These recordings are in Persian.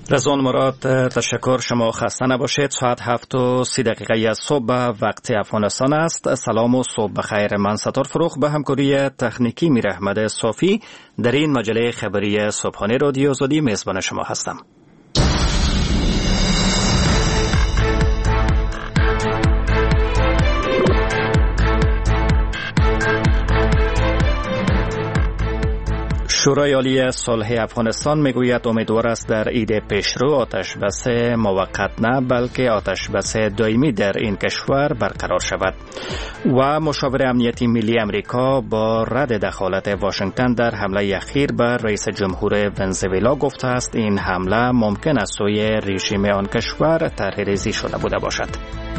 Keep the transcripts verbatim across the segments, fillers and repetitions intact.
رضوان مراد، تشکر. شما خسته نباشید. ساعت هفت و سی دقیقه از صبح وقت افغانستان است. سلام و صبح بخیر. من ستار فروخ به همکاری تکنیکی میر احمد صافی در این مجله خبری صبحانه رادیو آزادی میزبان شما هستم. شورای عالی صلح افغانستان میگوید امیدوار است در عید پیشرو آتش بس موقت نه بلکه آتش بس دائمی در این کشور برقرار شود. و مشاور امنیتی ملی امریکا با رد دخالت واشنگتن در حمله اخیر به رئیس جمهور ونزوئلا گفته است این حمله ممکن است سوی رژیم آن کشور طرح‌ریزی شده بوده باشد.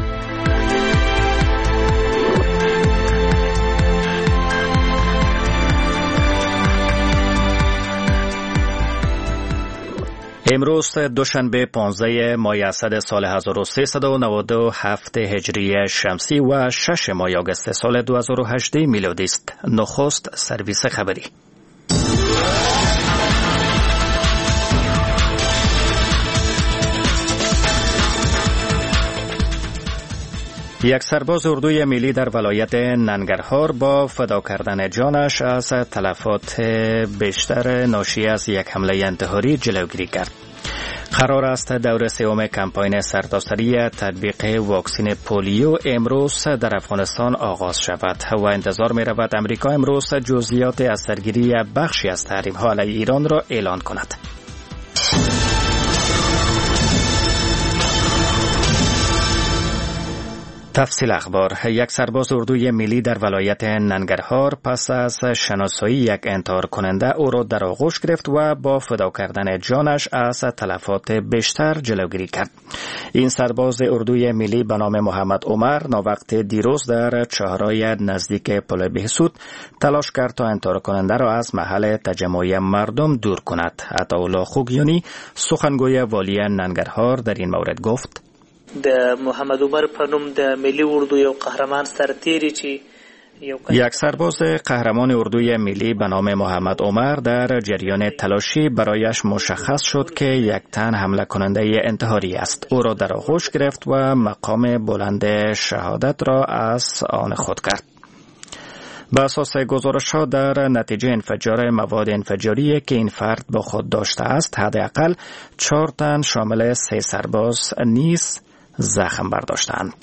امروز دوشنبه پانزده ماه اسد سال هزار و سیصد و نود و هفت هجری شمسی و شش ماه آگوست سال دو هزار و هجده میلادی است. نخست سرویس خبری. یک سرباز اردوی ملی در ولایت ننگرهار با فدا کردن جانش از تلفات بیشتر ناشی از یک حمله انتحاری جلوگیری کرد. قرار است دور سوم کمپاین سرتاسری تطبیق واکسن پولیو امروز در افغانستان آغاز شود و انتظار می رود امریکا امروز جزئیات از سرگیری بخشی از تحریم ها علیه ایران را اعلان کند. تفصیل اخبار. یک سرباز اردوی ملی در ولایت ننگرهار پس از شناسایی یک انتحار کننده او را در آغوش گرفت و با فدا کردن جانش از تلفات بیشتر جلوگیری کرد. این سرباز اردوی ملی به نام محمد عمر ناوقت دیروز در چهارراه نزدیک پل بهسود تلاش کرد تا انتحار کننده را از محل تجمع مردم دور کند. عطاالله خوگیانی سخنگوی والی ننگرهار در این مورد گفت: د محمد عمر په نوم د ملي اردو یو قهرمان سرتیری چې یک سرباز قهرمان اردوی ملی به نام محمد عمر در جریان تلاشی برایش مشخص شد که یک تن حمله کننده انتحاری است. او را در آغوش گرفت و مقام بلند شهادت را از آن خود کرد. به اساس گزارش‌ها در نتیجه انفجار مواد انفجاری که این فرد با خود داشته است حداقل چهار تن شامل سه سرباز نیز زخم برداشتند.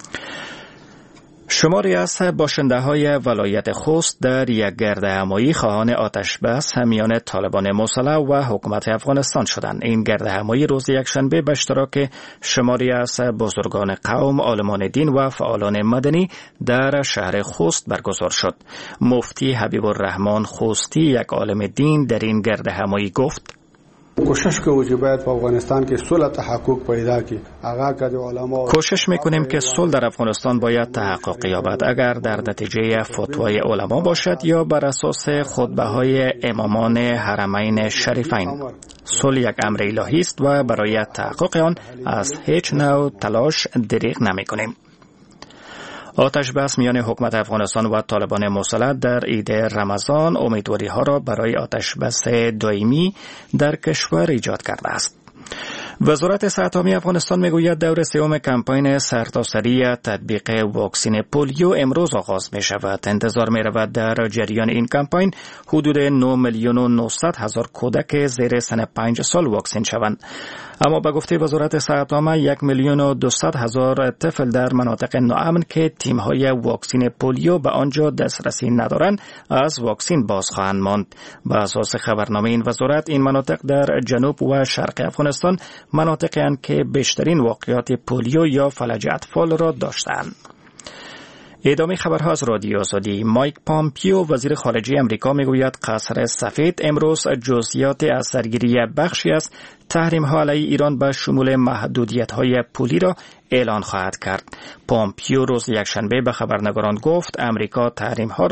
شماری از باشنده‌های ولایت خوست در یک گردهمایی خواهان آتش بس میان طالبان مسلح و حکومت افغانستان شدند. این گردهمایی روز یکشنبه به اشتراک شماری از بزرگان قوم، عالمان دین و فعالان مدنی در شهر خوست برگزار شد. مفتی حبیب الرحمن خوستی، یک عالم دین، در این گردهمایی گفت: کوشش کوو چې باید په افغانستان کې صلح تحقق پیدا کی. هغه که علما کوشش میکنیم که صلح در افغانستان باید تحقق یابد، اگر در نتیجه فتوای علما باشد یا بر اساس خطبه‌های امامان حرمین شریفین. صلح یک امر الهی است و برای تحقق آن از هیچ نوع تلاش دریغ نمیکنیم. آتش بس میان حکومت افغانستان و طالبان مسلح در عید رمضان امیدواری ها را برای آتش بس دائمی در کشور ایجاد کرده است. وزارت صحت عامه افغانستان میگوید دور سوم کمپاین سرتاسری تطبیق واکسن پولیو امروز آغاز می شود. انتظار می رود در جریان این کمپاین حدود نه میلیون و نهصد هزار کودک زیر سن پنج سال واکسن شوند. اما به گفته وزارت صحت عامه یک میلیون و دویست هزار طفل در مناطق ناامن که تیم‌های واکسن پولیو به آنجا دسترسی ندارند از واکسن باز خواهند ماند. به اساس خبرنامه این وزارت این مناطق در جنوب و شرق افغانستان مناطقی هستند که بیشترین واقعات پولیو یا فلج اطفال را داشتند. ادامه خبرها از رادیو آزادی. مایک پامپیو وزیر خارجه امریکا میگوید قصر سفید امروز جزئیات از سرگیری بخشی از تحریم ها علیه ایران به شمول محدودیت های پولی را اعلان خواهد کرد. پامپیو روز یکشنبه به خبرنگاران گفت امریکا تحریم ها را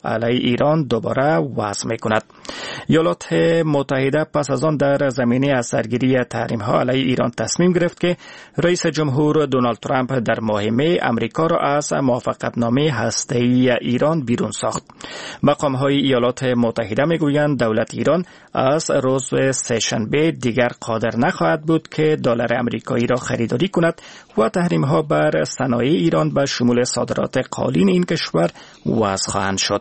علیه ایران دوباره وضع می کند. ایالات متحده پس از آن در زمینه از سرگیری تحریم ها علیه ایران تصمیم گرفت که رئیس جمهور دونالد ترامپ در ماه می امریکا را از موافقتنامه هسته‌ای ایران بیرون ساخت. مقام های ایالات متحده می گویند دولت ایران از روز سه‌شنبه دیگر قادر نخواهد بود که دلار امریکایی را خریداری کند و تحریم ها بر صنایع ایران به شمول صادرات قالین این کشور وضع خواهند شد.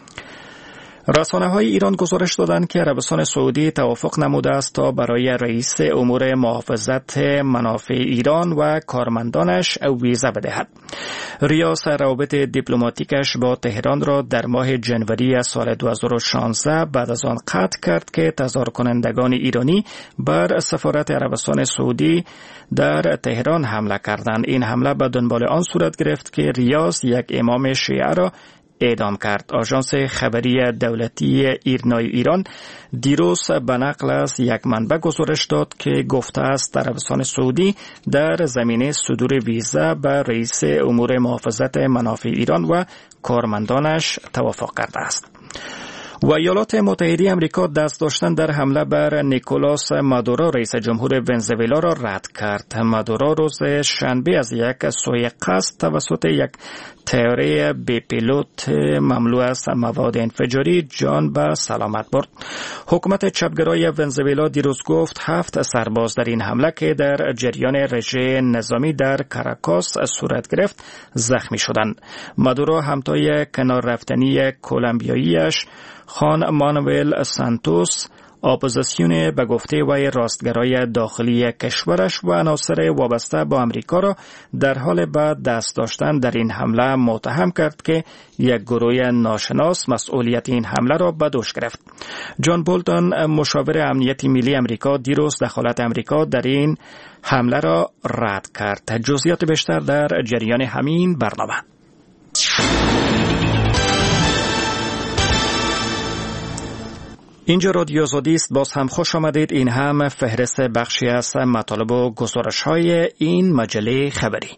رسانه‌های ایران گزارش دادند که عربستان سعودی توافق نموده است تا برای رئیس امور محافظت منافع ایران و کارمندانش ویزا بدهد. ریاض روابط دیپلماتیکش با تهران را در ماه جنوری سال دو هزار و شانزده بعد از آن قطع کرد که تظاهر کنندگان ایرانی بر سفارت عربستان سعودی در تهران حمله کردند. این حمله به دنبال آن صورت گرفت که ریاض یک امام شیعه را اعدام کرد. آژانس خبری دولتی ایرنای ایران دیروز به نقل از یک منبع گزارش داد که گفته است عربستان سعودی در زمینه صدور ویزا به رئیس امور محافظت منافع ایران و کارمندانش توافق کرده است. و ایالات متحده آمریکا دست داشتن در حمله بر نیکولاس مادورو رئیس جمهور ونزوئلا را رد کرد. مادورو روز شنبه از یک سوی قصد توسط یک طیاره بی پیلوت مملو از مواد انفجاری جان به سلامت برد. حکومت چپگرای ونزوئلا دیروز گفت هفت سرباز در این حمله که در جریان رژه نظامی در کاراکاس صورت گرفت زخمی شدند. مادورو همتای کنار رفتنی کلمبیاییش خان مانوئل سانتوس اپوزیسیون به گفته وی راستگرای داخلی کشورش و عناصر وابسته با امریکا را در حال بعد دست داشتن در این حمله متهم کرد که یک گروه ناشناس مسئولیت این حمله را به دوش گرفت. جان بولتون مشاور امنیتی ملی امریکا دیروز دخالت امریکا در این حمله را رد کرد. جزئیات بیشتر در جریان همین برنامه. اینجا رادیو آزادی است. باز هم خوش آمدید. این هم فهرست بخشی از مطالب و گزارش های این مجله خبری.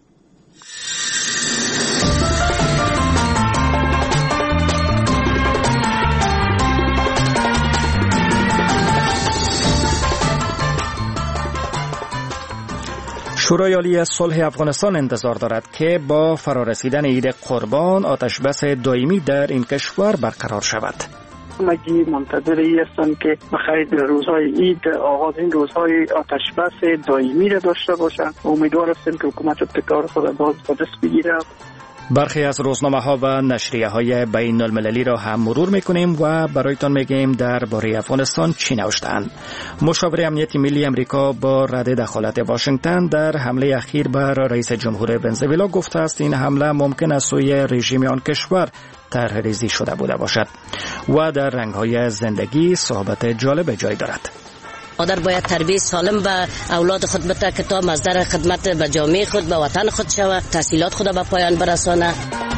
شورای عالی صلح افغانستان انتظار دارد که با فرارسیدن عید قربان آتشبس دائمی در این کشور برقرار شود. همگی منتظر ای هستند که بخیر روزهای عید آغاز این روزهای آتشبس دائمی را داشته باشند. امیدوار هستیم که حکومت ابتکار خود باز به دست بگیره. برخی از روزنامه ها و نشریه های بین المللی را هم مرور میکنیم و برایتان میگیم درباره افغانستان چی نوشتند. مشاور امنیتی ملی امریکا با رد دخالت واشنگتن در حمله اخیر بر رئیس جمهور ونزوئلا گفته است این حمله ممکن است سوی رژیم آن کشور طرح‌ریزی شده بوده باشد و در رنگ‌های زندگی صحبت جالب جای دارد. مادر باید تربیت سالم به اولاد خود بده که تا مصدر خدمت به جامعه خود به وطن خود شود، تحصیلات خود به پایان برسانه.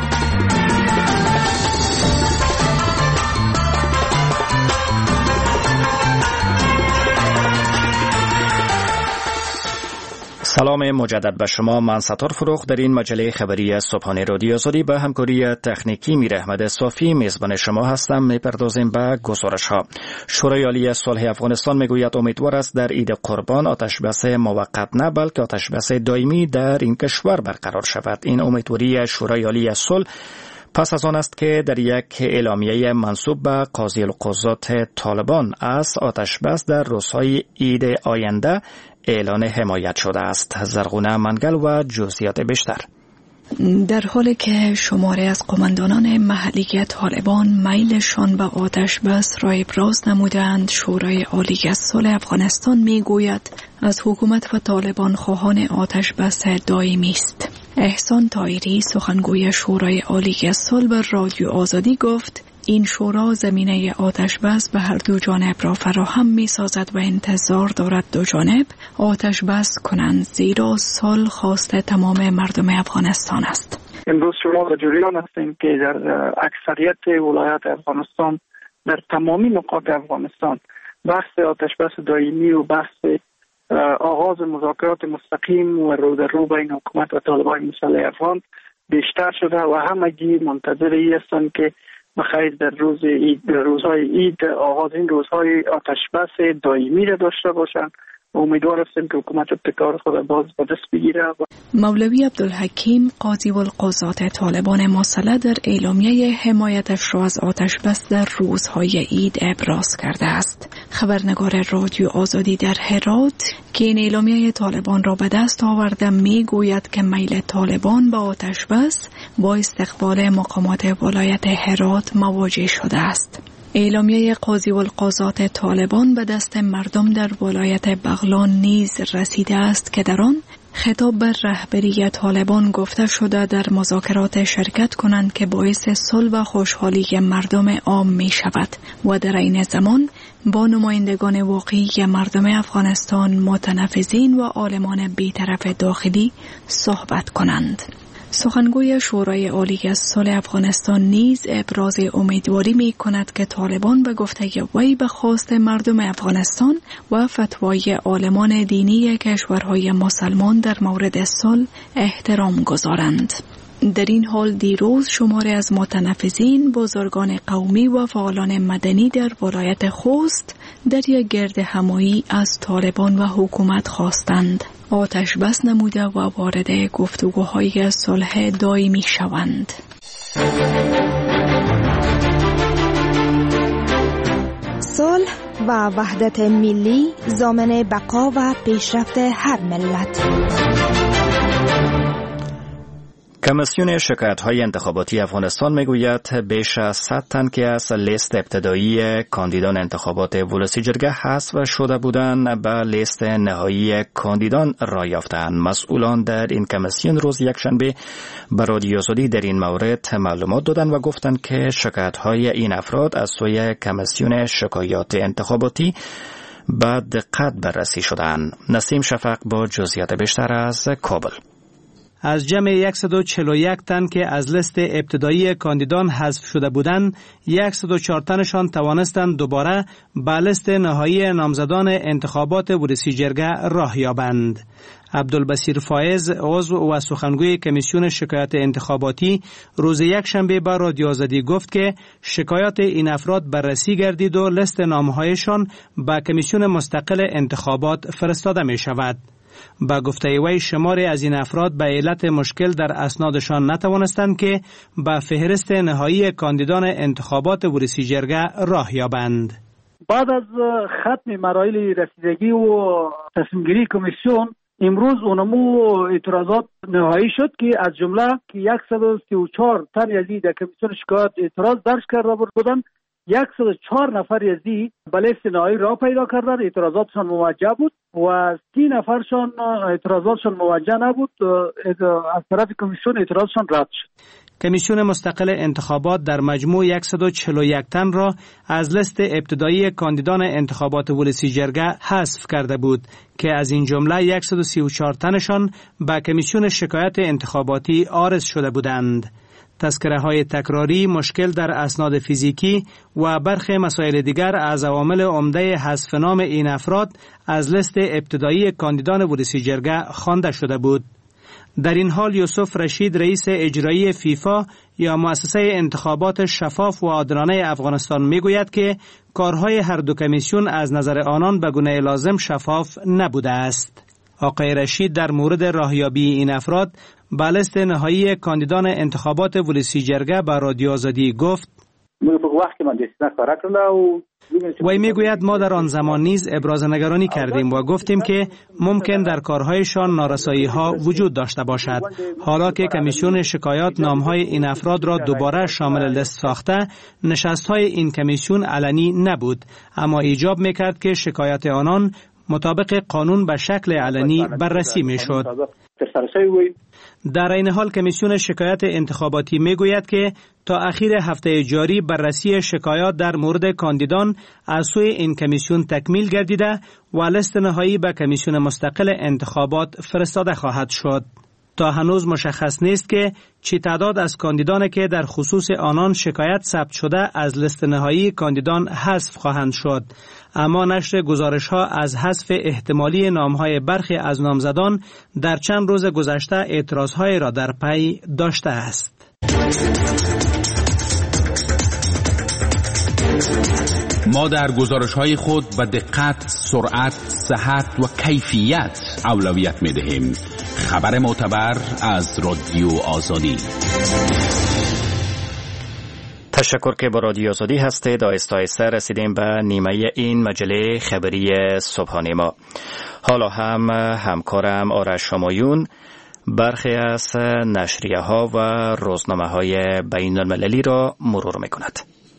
سلام مجدد به شما. من ستار فروخ در این مجله خبری صبحانه رادیو آزادی به همکاری تکنیکی میر احمد صافی میزبان شما هستم. میپردازیم به گزارش ها. شورای عالی صلح افغانستان میگوید امیدوار است در عید قربان آتشبس موقت نه بلکه آتشبس دائمی در این کشور برقرار شود. این امیدواری شورای عالی صلح پس از آن است که در یک اعلامیه منسوب به قاضی القضات طالبان از آتشبس در روزهای عید آینده اعلان حمایت شده است. زرغونه منگل و جزئیات بیشتر. در حالی که شماری از قماندانان محلی طالبان میلشان به آتش بس را ابراز نمودند، شورای عالی صلح افغانستان میگوید از حکومت و طالبان خواهان آتش بس دائمی است. احسان طاهری سخنگوی شورای عالی صلح به رادیو آزادی گفت این شورا زمینه آتش بس به هر دو جانب را فراهم می سازد و انتظار دارد دو جانب آتش بس کنند، زیرا صلح خواست تمام مردم افغانستان است. امروز شما در جریان هستیم که در اکثریت ولایات افغانستان در تمامی نقاط افغانستان بحث آتش بس دائمی و بحث آغاز مذاکرات مستقیم و رو در رو بین حکومت و طالبان مسلح افغان بیشتر شده و همگی منتظر ای هستند که بخیر در روز عید، در روزهای عید آغاز این روزهای آتش بس دائمی را داشته باشند. امیدوار هستیم که حکومت ابتکار خود باز به دست بگیره. مولوی عبدالحکیم قاضی القضات طالبان مسلح در اعلامیه حمایتش را از آتش بس در روزهای عید ابراز کرده است. خبرنگار رادیو آزادی در هرات که این اعلامیه طالبان را به دست آورده می گوید که میل طالبان به آتش بس با استقبال مقامات ولایت هرات مواجه شده است. اعلامیه قاضی القضات طالبان به دست مردم در ولایت بغلان نیز رسیده است که در آن خطاب بر رهبری طالبان گفته شده در مذاکرات شرکت کنند که باعث صلح و خوشحالی مردم عام می شود و در این زمان با نمایندگان واقعی مردم افغانستان، متنفذین و عالمان بی‌طرف داخلی صحبت کنند. سخنگوی شورای عالی از صلح افغانستان نیز ابراز امیدواری می کند که طالبان به گفته وی به خواست مردم افغانستان و فتوای عالمان دینی کشورهای مسلمان در مورد صلح احترام گذارند. در این حال دیروز شماری از متنفذین، بزرگان قومی و فعالان مدنی در ولایت خوست در یک گرد همایی از طالبان و حکومت خواستند آتش بس نموده و وارد گفتگوهای صلح دائمی شوند. صلح و وحدت ملی ضامن بقا و پیشرفت هر ملت. کمیسیون شکایت‌های انتخاباتی افغانستان میگوید بیش از صد تن که از لیست ابتدایی کاندیدان انتخابات ولسی جرگه حذف شده بودند به لیست نهایی کاندیدان را یافتند. مسئولان در این کمیسیون روز یکشنبه به رادیو آزادی در این مورد معلومات دادند و گفتند که شکایت‌های این افراد از سوی کمیسیون شکایات انتخاباتی به دقت بررسی شدند. نسیم شفق با جزئیات بیشتر از کابل. از جمع صد و چهل و یک تن که از لیست ابتدایی کاندیدان حذف شده بودند، صد و چهار تنشان توانستند دوباره به لیست نهایی نامزدان انتخابات ولسی جرگه راه یابند. عبدالبصیر فایز، عضو و سخنگوی کمیسیون شکایات انتخاباتی، روز یکشنبه به رادیو آزادی گفت که شکایات این افراد بررسی گردید و لیست نامه‌هایشان به کمیسیون مستقل انتخابات فرستاده می شود. با گفته وی شماری از این افراد به علت مشکل در اسنادشان نتوانستند که به فهرست نهایی کاندیدان انتخابات ولسی جرگه راه یابند. بعد از ختم مراحل رسیدگی و تصمیم گیری کمیسیون، امروز اونمو اعتراضات نهایی شد که از جمله که صد و سی و چهار تن یزی در کمیسیون شکایات اعتراض درج کرده بودند، صد و چهار نفر یزی به لیست نهایی راه پیدا کردند. اعتراضاتشان موجه بود و سی نفرشان اعتراضاتشان موجه نبود. از طرف کمیسیون اعتراضشان رد شد. کمیسیون مستقل انتخابات در مجموع صد و چهل و یک تن را از لیست ابتدایی کاندیدان انتخابات ولسی جرگه حذف کرده بود که از این جمله صد و سی و چهار تنشان به کمیسیون شکایات انتخاباتی عارض شده بودند. تذکره های تکراری، مشکل در اسناد فیزیکی و برخی مسائل دیگر از عوامل عمده حذف نام این افراد از لیست ابتدایی کاندیدان ولسی جرگه خوانده شده بود. در این حال یوسف رشید، رئیس اجرایی فیفا یا مؤسسه انتخابات شفاف و عادلانه افغانستان میگوید که کارهای هر دو کمیسیون از نظر آنان به گونه لازم شفاف نبوده است. آقای رشید در مورد راهیابی این افراد به لیست نهایی کاندیدان انتخابات ولسی جرگه به رادیو آزادی گفت: وی میگوید ما در آن زمان نیز ابراز نگرانی کردیم و گفتیم که ممکن در کارهایشان نارسایی ها وجود داشته باشد. حالا که کمیسیون شکایات نامهای این افراد را دوباره شامل لیست ساخته، نشست های این کمیسیون علنی نبود، اما ایجاب میکرد که شکایات آنان مطابق قانون به شکل علنی بررسی میشد. در این حال کمیسیون شکایات انتخاباتی میگوید که تا اخیر هفته جاری بررسی شکایات در مورد کاندیدان از سوی این کمیسیون تکمیل گردیده و لیست نهایی به کمیسیون مستقل انتخابات فرستاده خواهد شد. تا هنوز مشخص نیست که چی تعداد از کاندیدان که در خصوص آنان شکایت ثبت شده از لیست نهایی کاندیدان حذف خواهند شد، اما نشر گزارش ها از حذف احتمالی نام های برخی از نامزدان در چند روز گذشته اعتراض های را در پی داشته است. ما در گزارش‌های خود به دقت، سرعت، صحت و کیفیت اولویت می‌دهیم. خبر معتبر از رادیو آزادی. تشکر که با رادیو آزادی هستید. آهسته آهسته رسیدیم به نیمه این مجله خبری صبحانه ما. حالا هم همکارم آرش شمایون برخی از نشریه ها و روزنامه های بین المللی را مرور می کند.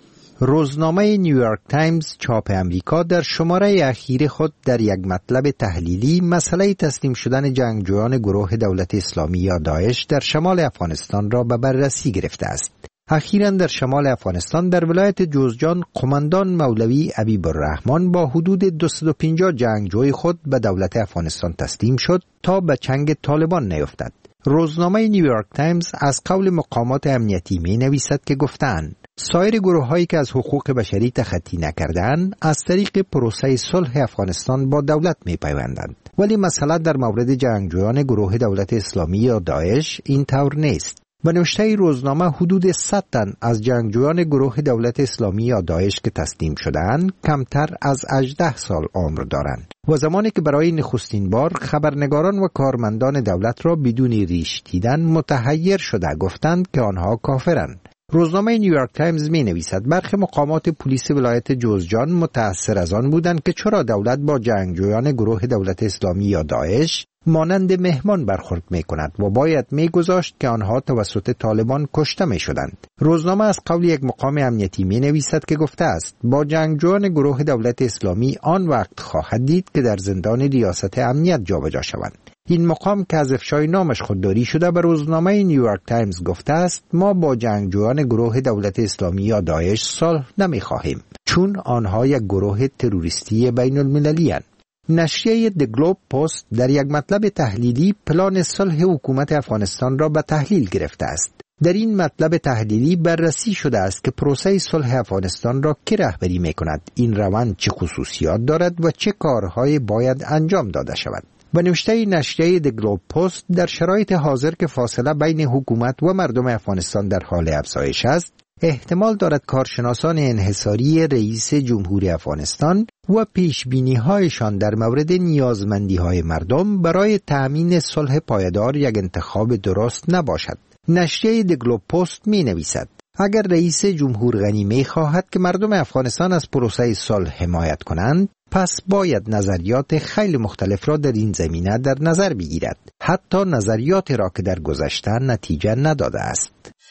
روزنامه نیویورک تایمز چاپ امریکا در شماره اخیر خود در یک مطلب تحلیلی مسئله تسلیم شدن جنگجویان گروه دولت اسلامی یا داعش در شمال افغانستان را به بررسی گرفته است. اخیراً در شمال افغانستان در ولایت جوزجان قماندان مولوی حبیب الرحمن با حدود دویست و پنجاه جنگجوی خود به دولت افغانستان تسلیم شد تا به چنگ طالبان نیفتد. روزنامه نیویورک تایمز از قول مقامات امنیتی می نویسد که گفتند سایر گروه هایی که از حقوق بشری تخطی نکردند از طریق پروسه صلح افغانستان با دولت می پیوندند. ولی مسئله در مورد جنگجویان گروه دولت اسلامی یا داعش این طور نیست. به نوشته روزنامه حدود صد تن از جنگجویان گروه دولت اسلامی یا داعش که تسلیم شدند کمتر از هجده سال عمر دارند و زمانی که برای نخستین بار خبرنگاران و کارمندان دولت را بدون ریش دیدن متحیر شده گفتند که آنها کافرند. روزنامه نیویورک تایمز می نویسد برخی مقامات پلیس ولایت جوزجان متأثر از آن بودند که چرا دولت با جنگجویان گروه دولت اسلامی یا داعش مانند مهمان برخورد می کند و باید می گذاشت که آنها توسط طالبان کشته می شدند. روزنامه از قول یک مقام امنیتی می نویسد که گفته است با جنگجویان گروه دولت اسلامی آن وقت خواهد دید که در زندان ریاست امنیت جابجا شوند. این مقام که از افشای نامش خودداری شده به روزنامه نیویورک تایمز گفته است ما با جنگجویان گروه دولت اسلامی یا داعش صلح نمی خواهیم چون آنها یک گروه تروریستی بین المللی اند. نشریه د گلوب پست در یک مطلب تحلیلی پلان صلح حکومت افغانستان را به تحلیل گرفته است. در این مطلب تحلیلی بررسی شده است که پروسه صلح افغانستان را کی رهبری می کند، این روند چه خصوصیات دارد و چه کارهای باید انجام داده شود. به نوشته نشریه د گلوب پست در شرایط حاضر که فاصله بین حکومت و مردم افغانستان در حال افزایش است، احتمال دارد کارشناسان انحصاری رئیس جمهوری افغانستان و پیشبینی‌هایشان در مورد نیازمندی‌های مردم برای تأمین صلح پایدار یک انتخاب درست نباشد. نشریه د گلوب پست می نویسد اگر رئیس جمهور غنی می خواهد که مردم افغانستان از پروسه صلح حمایت کنند، پس باید نظریات خیلی مختلف را در این زمینه در نظر بگیرد، حتی نظریات را که در گذشته نتیجه نداده است.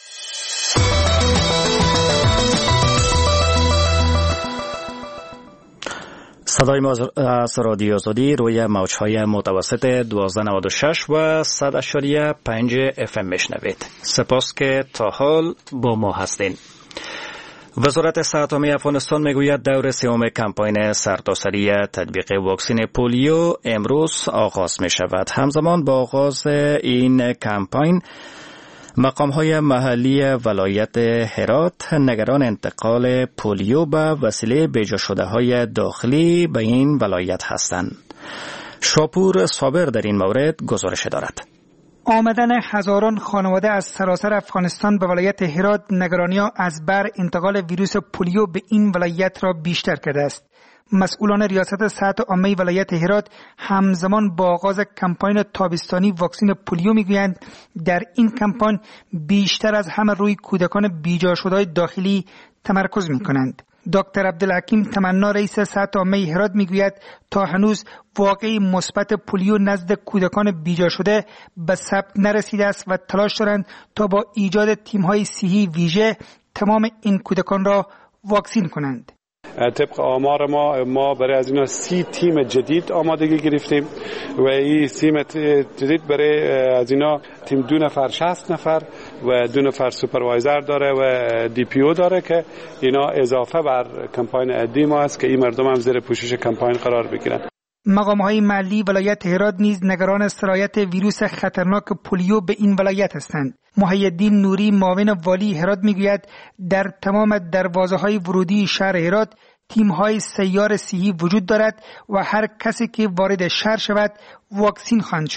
صدای ما از رادیو آزادی روی موج‌های متوسط دوازده نود و شش و صد اشاریه پنج اف ام میشنوید. سپاس که تا حال با ما هستین. وزارت صحت عامه افغانستان میگوید دور سوم کمپاین سرتاسری تطبیق واکسن پولیو امروز آغاز می شود. همزمان با آغاز این کمپاین مقام‌های محلی ولایت هرات نگران انتقال پولیو به وسیله بیجا شده های داخلی به این ولایت هستند. شاپور صابر در این مورد گزارش دارد. آمدن هزاران خانواده از سراسر افغانستان به ولایت هرات نگرانی‌ها از بر انتقال ویروس پولیو به این ولایت را بیشتر کرده است. مسئولان ریاست صحت عامه ولایت هرات همزمان با آغاز کمپاین تابستانی واکسن پولیو میگویند در این کمپاین بیشتر از همه روی کودکان بیجا شده داخلی تمرکز میکنند. دکتر عبدالحکیم تمنا رئیس صحت عامه هرات میگوید تا هنوز واقعی مثبت پولیو نزد کودکان بیجا شده به ثبت نرسیده است و تلاش دارند تا با ایجاد تیم‌های صحی ویژه تمام این کودکان را واکسین کنند. طبق آمار ما ما برای از اینا سی تیم جدید آمادگی گرفتیم و این تیم جدید برای از اینا تیم دو نفر شصت نفر و دو نفر سوپروایزر داره و دی پی او داره که اینا اضافه بر کمپاین عادی ما است که این مردم هم زیر پوشش کمپاین قرار بگیرن. مقام‌های محلی ولایت هرات نیز نگران سرایت ویروس خطرناک پولیو به این ولایت هستند. محی الدین نوری معاون والی هرات میگوید در تمام دروازه‌های ورودی شهر هرات تیم‌های سیار صحی وجود دارد و هر کسی که وارد شهر شود واکسین خواهد شد.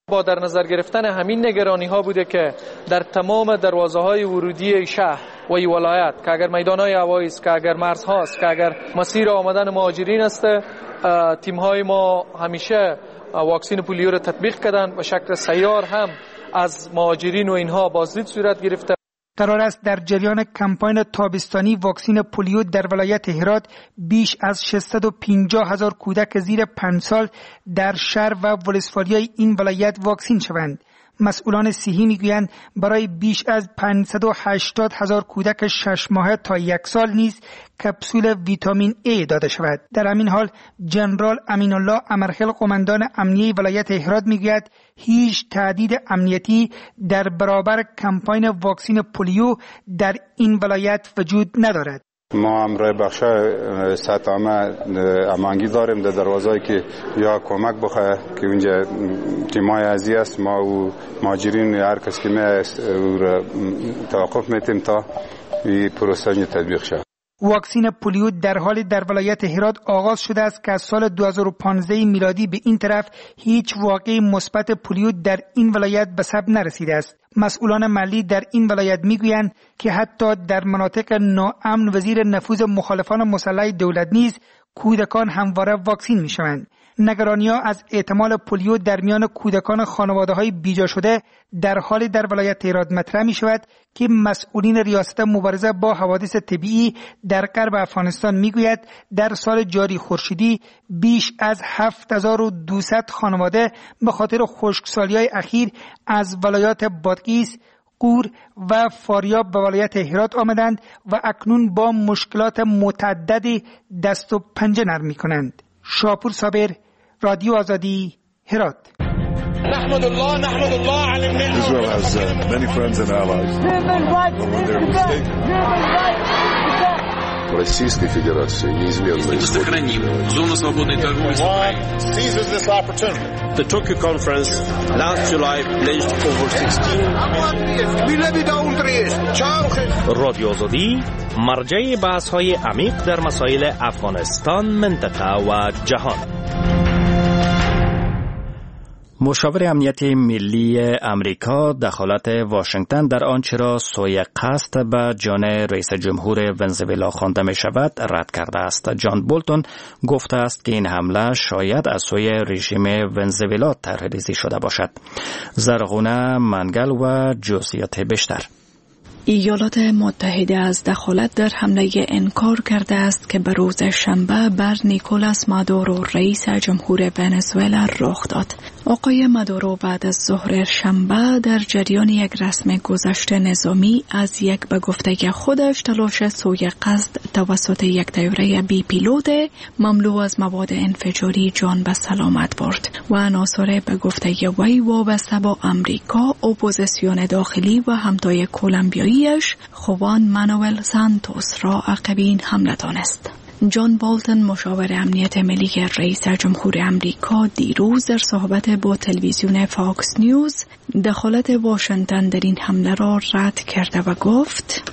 با در نظر گرفتن همین نگرانی ها بوده که در تمام دروازه های ورودی شهر و ولایت که اگر میدان های هوایی است، که اگر مرز هاست، که اگر مسیر آمدن مهاجرین است، تیم های ما همیشه واکسین پولیو را تطبیق کردن و شکل سیار هم از مهاجرین و اینها بازدید صورت گرفته. قرار است در جریان کمپاین تابستانی واکسین پولیو در ولایت هرات بیش از ششصد و پنجاه هزار کودک زیر پنج سال در شهر و ولسوالی‌های این ولایت واکسین شوند. مسئولان صحی میگویند برای بیش از پانصد و هشتاد هزار کودک شش ماهه تا یک سال نیز کپسول ویتامین ای داده شود. در همین حال جنرال امین الله امرخیل قماندان امنیه ولایت هرات میگوید هیچ تهدید امنیتی در برابر کمپاین واکسین پولیو در این ولایت وجود ندارد. ما هم رای بخشای سطح امانگی داریم در دروازه‌ای که یا کمک بخواه که اونجا تیمای ازی است، ما و مهاجرین هر کس که می توقف میتیم تا این پروسه تطبیق شود. واکسین پولیو در حال در ولایت هرات آغاز شده است که از سال دو هزار و پانزده میلادی به این طرف هیچ واقعه مثبت پولیو در این ولایت به ثبت نرسیده است. مسئولان محلی در این ولایت میگویند که حتی در مناطق ناامن و زیر نفوذ مخالفان مسلح دولت نیز کودکان همواره واکسین میشوند. نگرانی‌ها از احتمال پولیو در میان کودکان خانواده‌های بیجا شده در حال در ولایت هرات مطرح می‌شود که مسئولین ریاست مبارزه با حوادث طبیعی در غرب افغانستان می‌گوید در سال جاری خورشیدی بیش از هفت هزار و دویست خانواده به خاطر خشکسالی‌های اخیر از ولایات بادغیس، قور و فاریاب به ولایت هرات آمدند و اکنون با مشکلات متعددی دست و پنجه نرم می‌کنند. شاپور صابر، رادیو آزادی، هرات. نحمد الله نحمد الله على النعمة. Israel has uh, many friends and allies. Российской Федерации неизменно сохраним зону свободной торговли. Seizes this opportunity. The Tokyo conference last July pledged over sixteen. رادیو آزادی مرجع بحث‌های عمیق در مسائل افغانستان، منطقه و جهان. مشاور امنیتی ملی امریکا دخالت واشنگتن در آنچه را سوء قصد به جان رئیس جمهور ونزوئلا خوانده می شود رد کرده است. جان بولتون گفته است که این حمله شاید از سوی رژیم ونزوئلا طرح‌ریزی شده باشد. زرغونه منگل و جزئیات بیشتر. ایالات متحده از دخالت در حمله انکار کرده است که به روز شنبه بر نیکولاس مادورو رئیس جمهور ونزوئلا رخ داد. آقای مادورو بعد از ظهر شنبه در جریان یک رسم گذشت نظامی از یک به گفته خودش تلاش سوء قصد توسط یک طیاره بی پیلوت مملو از مواد انفجاری جان به سلامت برد و عناصر به گفته وی وابسته با امریکا، اپوزیسیون داخلی و همتای کلمبیاییش خوان مانوئل سانتوس را عقب این حمله دانست. جان بولتون مشاور امنیت ملی رئیس جمهور امریکا دیروز در صحبت با تلویزیون فاکس نیوز دخالت واشنگتن در این حمله را رد کرده و گفت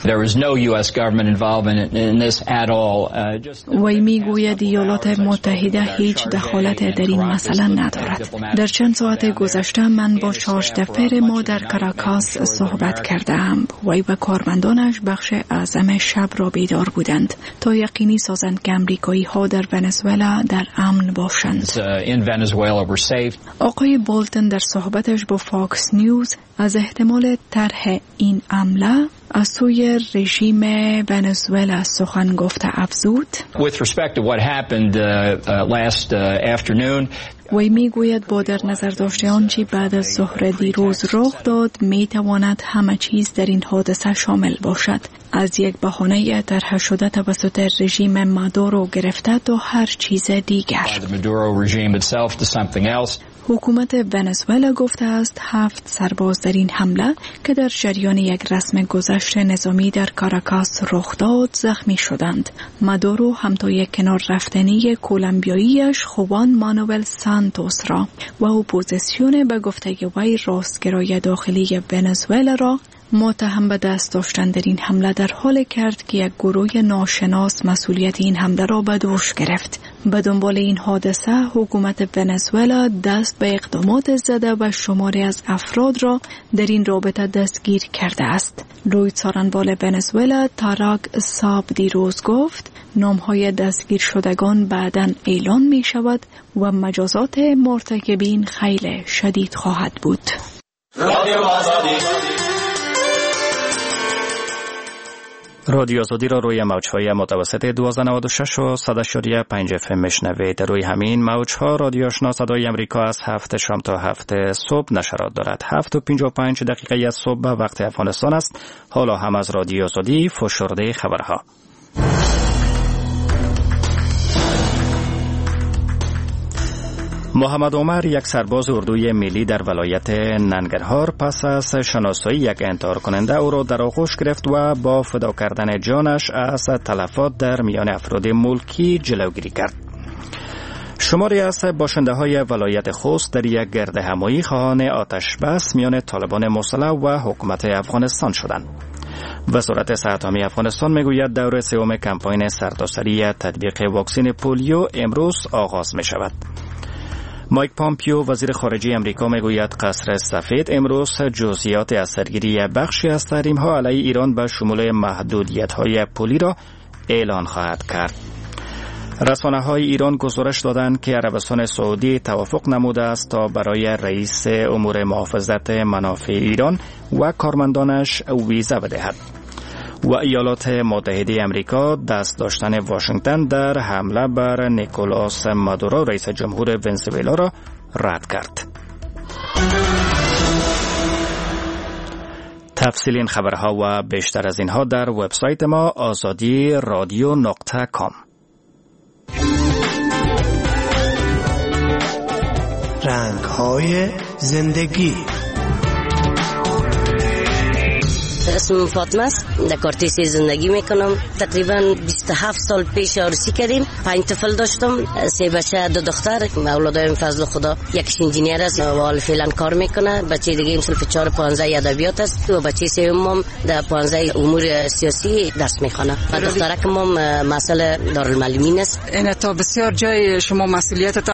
وی میگوید ایالات متحده هیچ دخالت در این مسئله ندارد. در چند ساعت گذشته من با چارج دفر ما در کاراکاس صحبت کردم. وی و کارمندانش بخش اعظم شب را بیدار بودند تا یقینی سازند که امریکایی ها در ونزوئلا در امن باشند. آقای بولتون در صحبتش با فاکس نیوز از احتمال طرح این عمله از سوی رژیم ونزوئلا سخن گفته افزود. With respect to what happened uh, uh, last uh, afternoon, وی میگوید با در نظر داشته آنچه بعد از ظهر دیروز رخ داد می تواند همه چیز در این حادثه شامل باشد، از یک بهانه طرح شده توسط رژیم مادورو گرفته تا هر چیز دیگر. حکومت ونزوئلا گفته است هفت سرباز در این حمله که در جریان یک رسم گذشت نظامی در کاراکاس رخ داد زخمی شدند. مادورو همتای کنار رفتنی کلمبیاییش خوان مانوئل سانتوس را و اپوزیسیون به گفته وی راستگرای داخلی ونزوئلا را متهم به دست داشتن در این حمله در حال کرد که یک گروه ناشناس مسئولیت این حمله را به دوش گرفت. به دنبال این حادثه حکومت ونزوئلا دست به اقدامات زده و شماری از افراد را در این رابطه دستگیر کرده است. روی سارنوال ونزوئلا تاراک ساب دیروز گفت نامهای دستگیر شدگان بعداً اعلان می شود و مجازات مرتکبین خیلی شدید خواهد بود. رادیو آزادی را روی موج‌های متوسط دوازده نود و شش و صد و پنج اف ام میشنوید. روی همین موج‌ها رادیو آشنا صدای امریکا از هفت شام تا هفت صبح نشرات دارد. هفت و پنجاه و پنج دقیقه از صبح به وقت افغانستان است. حالا هم از رادیو آزادی فشرده خبرها. محمد عمر، یک سرباز اردوی ملی در ولایت ننگرهار، پس از شناسایی یک انتحار کننده او را در آغوش گرفت و با فدا کردن جانش از تلفات در میان افراد ملکی جلوگیری کرد. شماری از باشنده های ولایت خوست در یک گرد همایی خواهان آتش بس میان طالبان مسلح و حکومت افغانستان شدند. وزارت صحت عامه افغانستان میگوید دور سوم کمپاین سرتاسری تطبیق واکسن پولیو امروز آغاز می شود. مایک پامپیو، وزیر خارجه امریکا، میگوید قصر سفید امروز جزئیات از سرگیری بخشی از تحریم‌ها علیه ایران به شمول محدودیت‌های پولی را اعلان خواهد کرد. رسانه‌های ایران گزارش دادند که عربستان سعودی توافق نموده است تا برای رئیس امور محافظت منافع ایران و کارمندانش ویزا بدهد. و ایالات متحده امریکا دست داشتن واشنگتن در حمله بر نیکولاس مادورو رئیس جمهور ونزوئلا را رد کرد. تفصیل این خبرها و بیشتر از اینها در وبسایت ما آزادی رادیو نقطه کام. رنگ‌های زندگی. اسمم فاطمه است. در کارتیس زندگی میکنم. تقریبا بیست و هفت سال پیش عروسی کردیم. پنج طفل داشتم. سه بچه، دو دختر. اولادایم فضل خدا. یکیش انجینیر است و حال فعلا کار میکنه. بچه دیگه این صنف چهار پانزده ادبیات است و بچه سوم در پانزده امور سیاسی درس میخونه. و دخترکم مسئله دارالمعلمین است. این تا بسیار جای شما مسئولیت